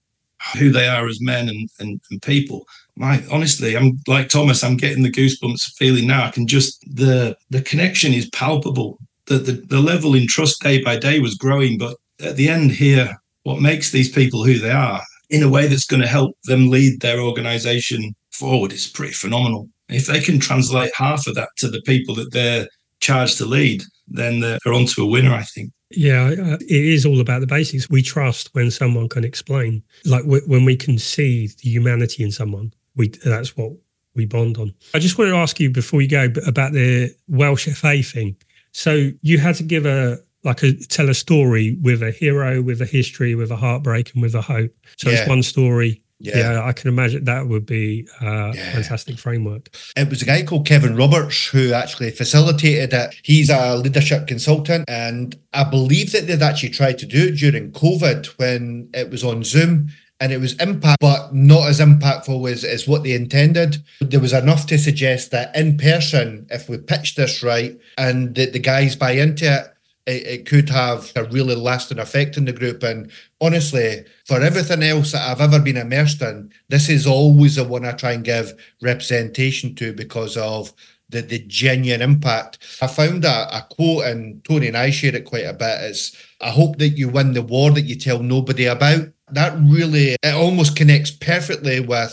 who they are as men and people. Honestly, I'm like Thomas, I'm getting the goosebumps feeling now. I can just, the connection is palpable. The level in trust day by day was growing, but at the end here, what makes these people who they are in a way that's going to help them lead their organization forward is pretty phenomenal. If they can translate half of that to the people that they're charged to lead, then they're onto a winner, I think. Yeah, it is all about the basics. We trust when someone can explain, like when we can see the humanity in someone. That's what we bond on. I just wanted to ask you before you go about the Welsh FA thing. So you had to give tell a story with a hero, with a history, with a heartbreak, and with a hope. So it's one story. Yeah, I can imagine that would be a fantastic framework. It was a guy called Kevin Roberts who actually facilitated it. He's a leadership consultant, and I believe that they'd actually tried to do it during COVID when it was on Zoom. And it was impact, but not as impactful as what they intended. There was enough to suggest that in person, if we pitched this right and the guys buy into it, it could have a really lasting effect in the group. And honestly, for everything else that I've ever been immersed in, this is always the one I try and give representation to because of the genuine impact. I found a quote, and Tony and I share it quite a bit. It's, I hope that you win the war that you tell nobody about. That really, it almost connects perfectly with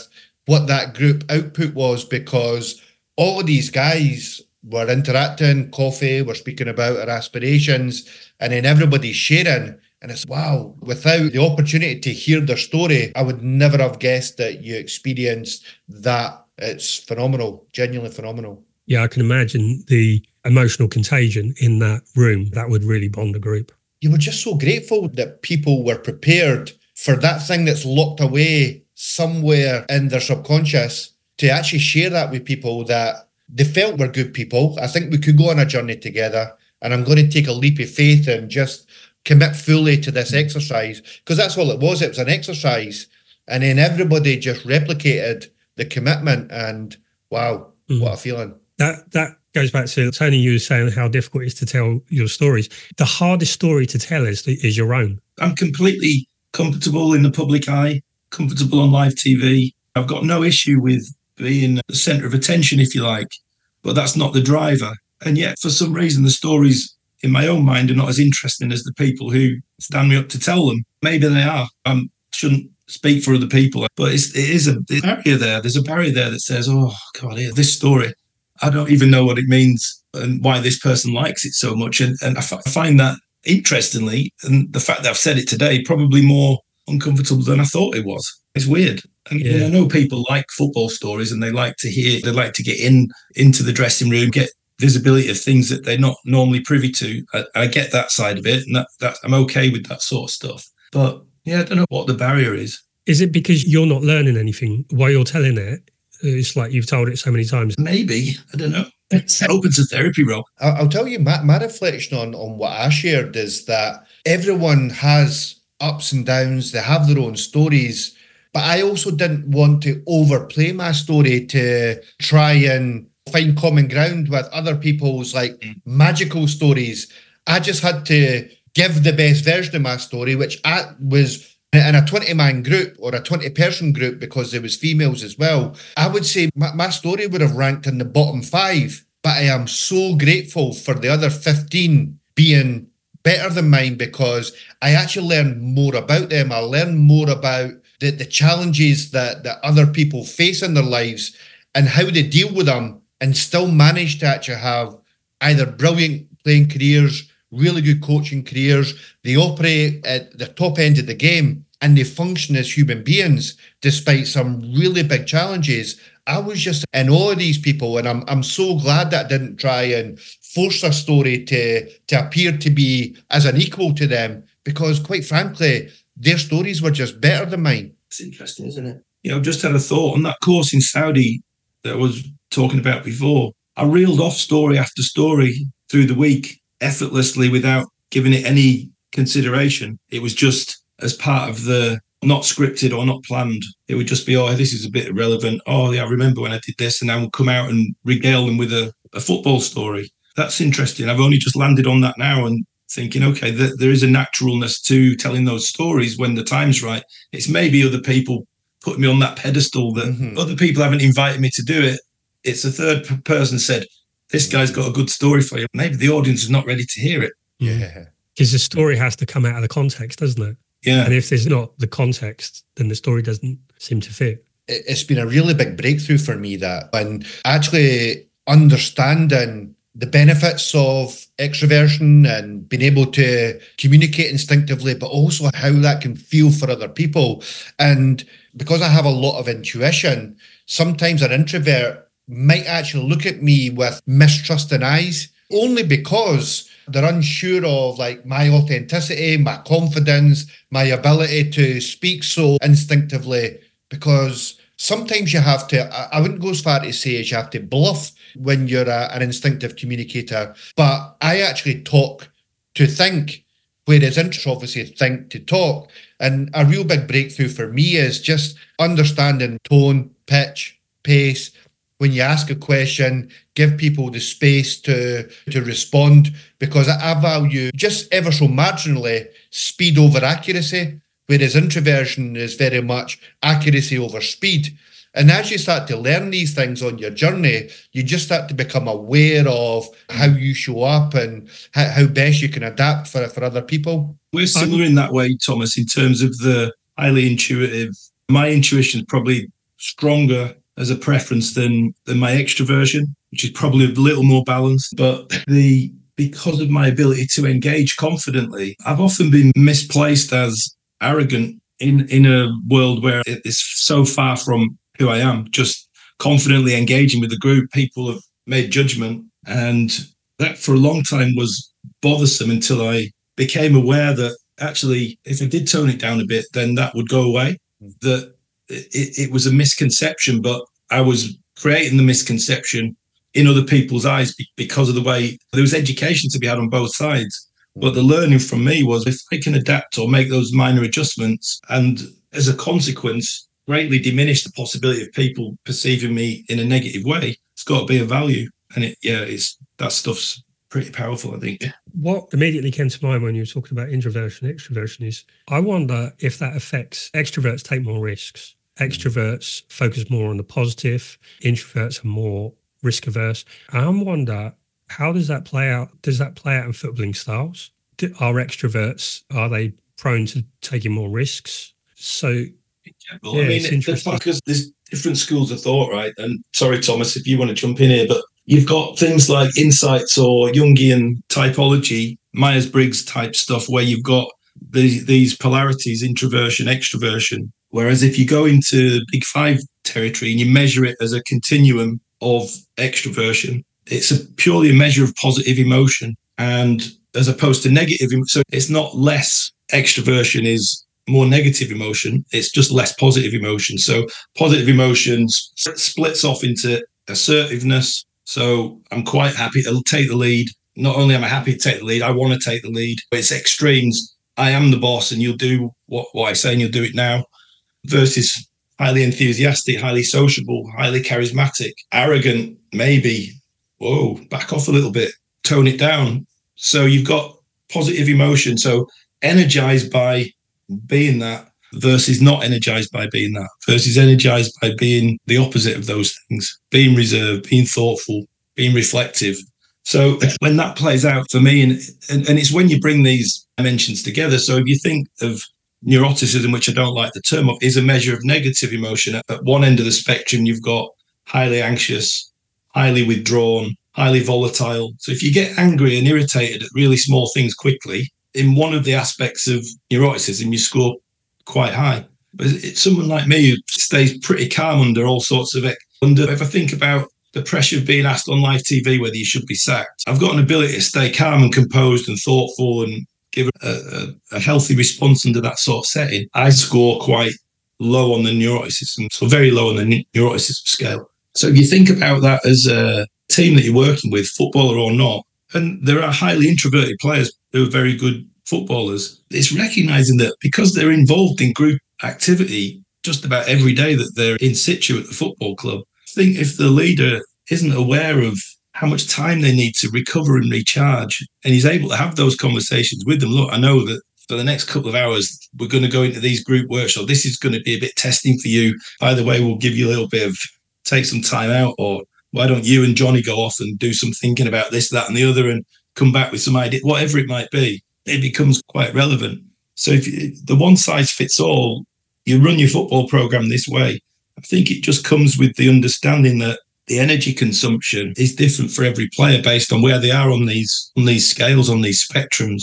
what that group output was, because all of these guys were interacting, coffee, we're speaking about our aspirations, and then everybody's sharing. And it's, wow, without the opportunity to hear their story, I would never have guessed that you experienced that. It's phenomenal, genuinely phenomenal. Yeah, I can imagine the emotional contagion in that room. That would really bond a group. You were just so grateful that people were prepared for that thing that's locked away somewhere in their subconscious to actually share that with people that they felt were good people. I think we could go on a journey together, and I'm going to take a leap of faith and just commit fully to this exercise, because that's all it was. It was an exercise, and then everybody just replicated the commitment, and wow, what a feeling. That goes back to Tony, you were saying how difficult it is to tell your stories. The hardest story to tell is your own. I'm completely comfortable in the public eye, comfortable on live TV. I've got no issue with being the centre of attention, if you like, but that's not the driver. And yet, for some reason, the stories in my own mind are not as interesting as the people who stand me up to tell them. Maybe they are. I shouldn't speak for other people, but it is a barrier there. There's a barrier there that says, oh, God, this story, I don't even know what it means and why this person likes it so much. And I find that, interestingly, and the fact that I've said it today, probably more uncomfortable than I thought it was. It's weird. And I know people like football stories, and they like to get into the dressing room, get visibility of things that they're not normally privy to. I get that side of it, and that I'm okay with that sort of stuff. But yeah, I don't know what the barrier is. Is it because you're not learning anything while you're telling it? It's like you've told it so many times. Maybe, I don't know. It's open to therapy, Rob. I'll tell you, my reflection on what I shared is that everyone has ups and downs. They have their own stories. But I also didn't want to overplay my story to try and find common ground with other people's magical stories. I just had to give the best version of my story, which I was in a 20-man group or a 20-person group, because there was females as well. I would say my story would have ranked in the bottom 5, but I am so grateful for the other 15 being better than mine, because I actually learned more about them. I learned more about the challenges that other people face in their lives and how they deal with them, and still manage to actually have either brilliant playing careers, really good coaching careers. They operate at the top end of the game, and they function as human beings despite some really big challenges. I was just in awe of these people, and I'm so glad that I didn't try and force a story to appear to be as an equal to them, because quite frankly, their stories were just better than mine. It's interesting, isn't it? I've just had a thought on that course in Saudi that I was talking about before. I reeled off story after story through the week effortlessly without giving it any consideration. It was just as part of the not scripted or not planned. It would just be, oh, this is a bit irrelevant. Oh, yeah, I remember when I did this, and I would come out and regale them with a football story. That's interesting. I've only just landed on that now and thinking, okay, there is a naturalness to telling those stories when the time's right. It's maybe other people put me on that pedestal that other people haven't invited me to do it. It's a third person said, this guy's got a good story for you. Maybe the audience is not ready to hear it. Yeah. Because the story has to come out of the context, doesn't it? Yeah. And if there's not the context, then the story doesn't seem to fit. It's been a really big breakthrough for me, that, and actually understanding the benefits of extroversion and being able to communicate instinctively, but also how that can feel for other people. And because I have a lot of intuition, sometimes an introvert might actually look at me with mistrusting eyes, only because they're unsure of my authenticity, my confidence, my ability to speak so instinctively. Because sometimes you have to, I wouldn't go as far to say as you have to bluff when you're an instinctive communicator, but I actually talk to think, whereas introverts obviously think to talk. And a real big breakthrough for me is just understanding tone, pitch, pace. When you ask a question, give people the space to respond, because I value just ever so marginally speed over accuracy, whereas introversion is very much accuracy over speed. And as you start to learn these things on your journey, you just start to become aware of how you show up and how best you can adapt for other people. We're similar in that way, Thomas, in terms of the highly intuitive. My intuition is probably stronger as a preference than my extroversion, which is probably a little more balanced. But because of my ability to engage confidently, I've often been misplaced as arrogant in a world where it is so far from who I am. Just confidently engaging with the group, people have made judgment, and that for a long time was bothersome until I became aware that actually, if I did tone it down a bit, then that would go away. That it was a misconception, but I was creating the misconception in other people's eyes because of the way there was education to be had on both sides. But the learning from me was if I can adapt or make those minor adjustments and as a consequence, greatly diminish the possibility of people perceiving me in a negative way, it's got to be a value. And that stuff's pretty powerful, I think. What immediately came to mind when you were talking about introversion, extroversion is I wonder if that affects extroverts take more risks. Extroverts focus more on the positive. Introverts are more risk averse. I wonder, how does that play out? Does that play out in footballing styles? Are extroverts, are they prone to taking more risks? So, I mean, that's because there's different schools of thought, right? And sorry, Thomas, if you want to jump in here, but you've got things like insights or Jungian typology, Myers-Briggs type stuff, where you've got these polarities, introversion, extroversion. Whereas if you go into Big Five territory and you measure it as a continuum of extroversion, it's purely a measure of positive emotion, and as opposed to negative. So it's not less extroversion is more negative emotion. It's just less positive emotion. So positive emotions splits off into assertiveness. So I'm quite happy to take the lead. Not only am I happy to take the lead, I want to take the lead. But it's extremes. I am the boss and you'll do what I say and you'll do it now. Versus highly enthusiastic, highly sociable, highly charismatic, arrogant, maybe. Whoa, back off a little bit, tone it down. So you've got positive emotion. So energized by being that versus not energized by being that versus energized by being the opposite of those things, being reserved, being thoughtful, being reflective. So when that plays out for me, and it's when you bring these dimensions together. So if you think of neuroticism, which I don't like the term of, is a measure of negative emotion. At one end of the spectrum, you've got highly anxious, highly withdrawn, highly volatile. So if you get angry and irritated at really small things quickly, in one of the aspects of neuroticism, you score quite high. But it's someone like me who stays pretty calm under all sorts of if I think about the pressure of being asked on live TV whether you should be sacked, I've got an ability to stay calm and composed and thoughtful and give a healthy response under that sort of setting. I score quite low on the neuroticism, so very low on the neuroticism scale. So if you think about that as a team that you're working with, footballer or not, and there are highly introverted players who are very good footballers, it's recognizing that because they're involved in group activity just about every day that they're in situ at the football club, I think if the leader isn't aware of how much time they need to recover and recharge, and he's able to have those conversations with them. Look, I know that for the next couple of hours, we're going to go into these group workshops. This is going to be a bit testing for you. By the way, we'll give you a little bit of take some time out, or why don't you and Johnny go off and do some thinking about this, that, and the other, and come back with some idea, whatever it might be. It becomes quite relevant. So if the one size fits all, you run your football program this way, I think it just comes with the understanding that the energy consumption is different for every player based on where they are on these scales, on these spectrums.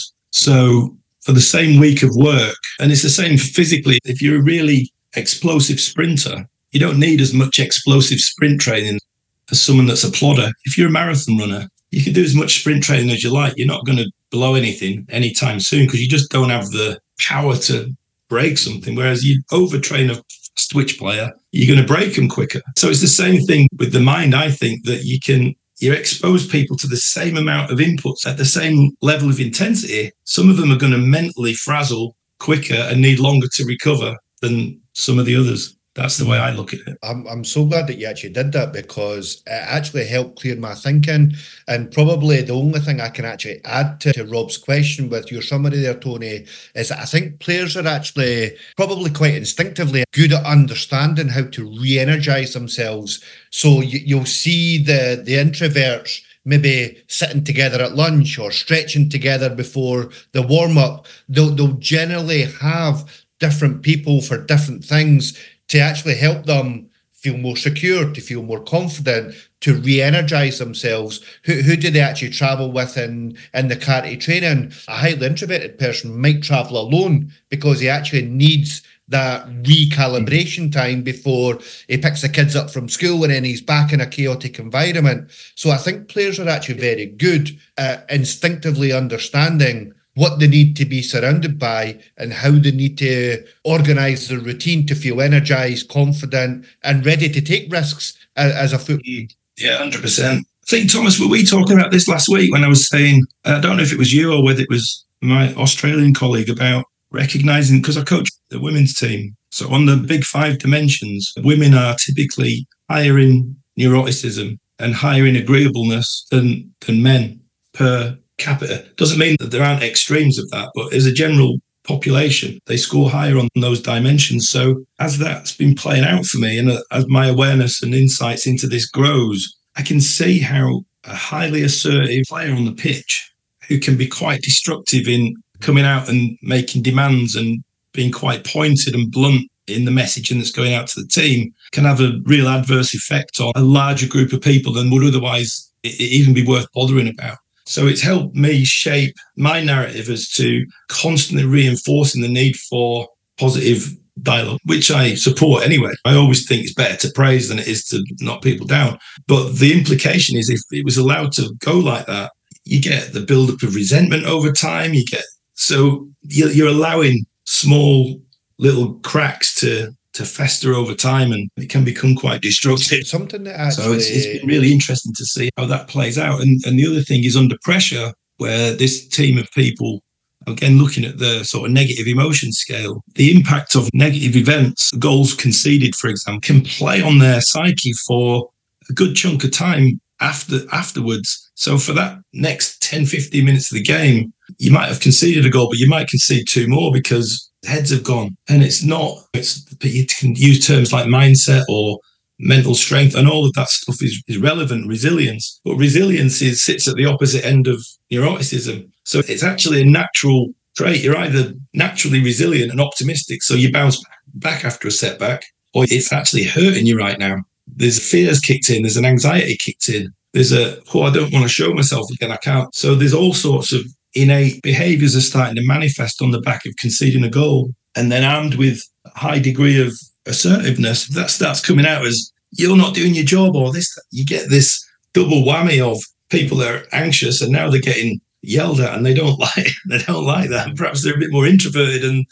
So for the same week of work, and it's the same physically, if you're a really explosive sprinter, you don't need as much explosive sprint training as someone that's a plodder. If you're a marathon runner, you can do as much sprint training as you like. You're not going to blow anything anytime soon because you just don't have the power to break something. Whereas you overtrain a switch player, you're going to break them quicker. So it's the same thing with the mind. I think that you expose people to the same amount of inputs at the same level of intensity. Some of them are going to mentally frazzle quicker and need longer to recover than some of the others. That's the way I look at it. I'm so glad that you actually did that, because it actually helped clear my thinking. And probably the only thing I can actually add to Rob's question with your summary there, Tony, is that I think players are actually probably quite instinctively good at understanding how to re-energize themselves. So you'll see the introverts maybe sitting together at lunch or stretching together before the warm-up. They'll generally have different people for different things to actually help them feel more secure, to feel more confident, to re-energise themselves? Who do they actually travel with in the karate training? A highly introverted person might travel alone because he actually needs that recalibration time before he picks the kids up from school and then he's back in a chaotic environment. So I think players are actually very good at instinctively understanding what they need to be surrounded by and how they need to organise their routine to feel energised, confident and ready to take risks as a footballer. Yeah, 100%. I think, Thomas, were we talking about this last week when I was saying, I don't know if it was you or whether it was my Australian colleague, about recognising, because I coach the women's team. So on the big 5 dimensions, women are typically higher in neuroticism and higher in agreeableness than men per capita. Doesn't mean that there aren't extremes of that, but as a general population, they score higher on those dimensions. So as that's been playing out for me, and as my awareness and insights into this grows, I can see how a highly assertive player on the pitch, who can be quite destructive in coming out and making demands and being quite pointed and blunt in the messaging that's going out to the team, can have a real adverse effect on a larger group of people than would otherwise even be worth bothering about. So it's helped me shape my narrative as to constantly reinforcing the need for positive dialogue, which I support anyway. I always think it's better to praise than it is to knock people down. But the implication is, if it was allowed to go like that, you get the build-up of resentment over time. So you're allowing small little cracks to fester over time, and it can become quite destructive. Something that actually... So it's been really interesting to see how that plays out. And the other thing is, under pressure, where this team of people, again, looking at the sort of negative emotion scale, the impact of negative events, goals conceded, for example, can play on their psyche for a good chunk of time afterwards. So for that next 10, 15 minutes of the game, you might have conceded a goal, but you might concede 2 more because heads have gone. And you can use terms like mindset or mental strength, and all of that stuff is relevant. Resilience. But resilience sits at the opposite end of neuroticism. So it's actually a natural trait. You're either naturally resilient and optimistic, so you bounce back after a setback, or it's actually hurting you right now. There's fears kicked in, there's an anxiety kicked in, there's I don't want to show myself again, I can't. So there's all sorts of innate behaviours are starting to manifest on the back of conceding a goal. And then armed with a high degree of assertiveness, that starts coming out as you're not doing your job, or this. You get this double whammy of people that are anxious and now they're getting yelled at, and they don't like that. Perhaps they're a bit more introverted and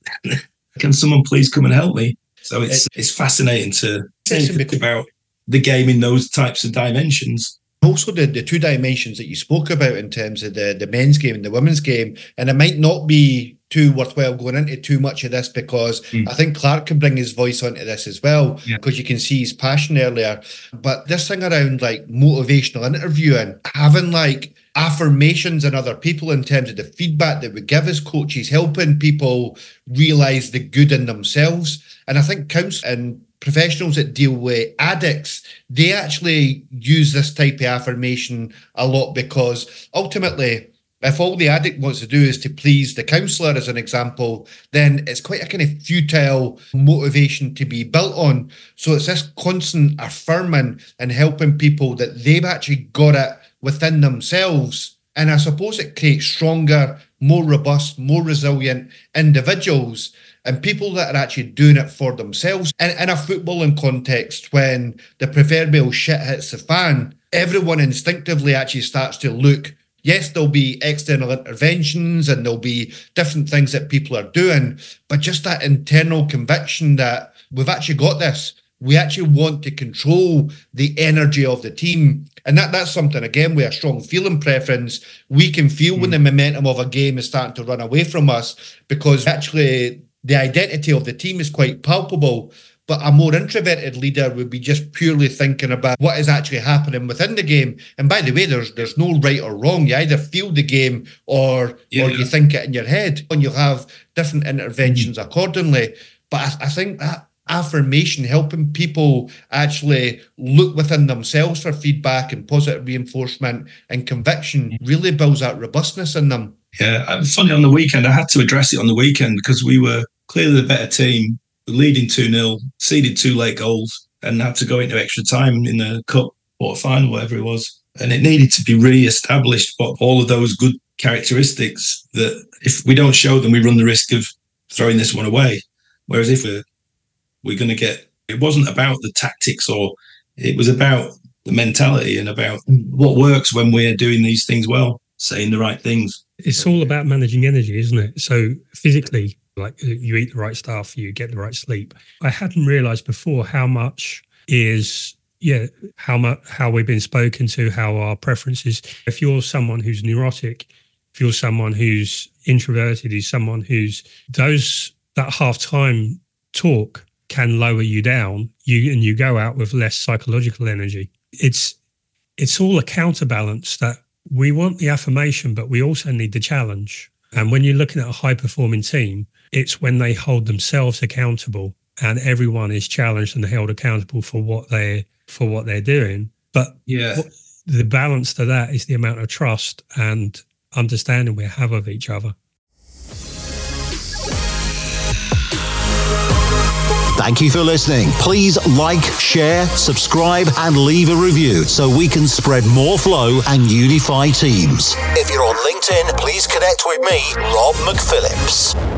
can someone please come and help me? So it's fascinating to think about the game in those types of dimensions. Also the 2 dimensions that you spoke about in terms of the men's game and the women's game, and it might not be too worthwhile going into too much of this because I think Clark can bring his voice onto this as well, because you can see his passion earlier. But this thing around like motivational interviewing, having like affirmations in other people in terms of the feedback that we give as coaches, helping people realise the good in themselves. And I think counsellors and professionals that deal with addicts, they actually use this type of affirmation a lot, because ultimately, if all the addict wants to do is to please the counsellor, as an example, then it's quite a kind of futile motivation to be built on. So it's this constant affirming and helping people that they've actually got it within themselves. And I suppose it creates stronger, more robust, more resilient individuals and people that are actually doing it for themselves. And in a footballing context, when the proverbial shit hits the fan, everyone instinctively actually starts to look. Yes, there'll be external interventions and there'll be different things that people are doing, but just that internal conviction that we've actually got this. We actually want to control the energy of the team. And that's something, again, with a strong feeling preference, we can feel when the momentum of a game is starting to run away from us, because actually the identity of the team is quite palpable. But a more introverted leader would be just purely thinking about what is actually happening within the game. And by the way, there's no right or wrong. You either feel the game or you think it in your head, and you'll have different interventions accordingly. But I think that affirmation, helping people actually look within themselves for feedback and positive reinforcement and conviction, really builds that robustness in them. Yeah, funny, on the weekend, I had to address it on the weekend because we were clearly the better team, leading 2-0, ceded 2 late goals. and had to go into extra time in the cup quarter-final, whatever it was. And it needed to be re-established, but all of those good characteristics that if we don't show them, we run the risk of throwing this one away. Whereas if we're going to get, it wasn't about the tactics, or it was about the mentality and about what works when we're doing these things well, saying the right things. It's all about managing energy, isn't it? So physically, like you eat the right stuff, you get the right sleep. I hadn't realized before how much is, how we've been spoken to, how our preferences. If you're someone who's neurotic, if you're someone who's introverted, who's someone who's that half-time talk can lower you down, and you go out with less psychological energy. It's all a counterbalance that we want the affirmation, but we also need the challenge. And when you're looking at a high-performing team, it's when they hold themselves accountable and everyone is challenged and held accountable for what they're doing. But the balance to that is the amount of trust and understanding we have of each other. Thank you for listening. Please like, share, subscribe, and leave a review so we can spread more flow and unify teams. If you're on LinkedIn, please connect with me, Rob McPhillips.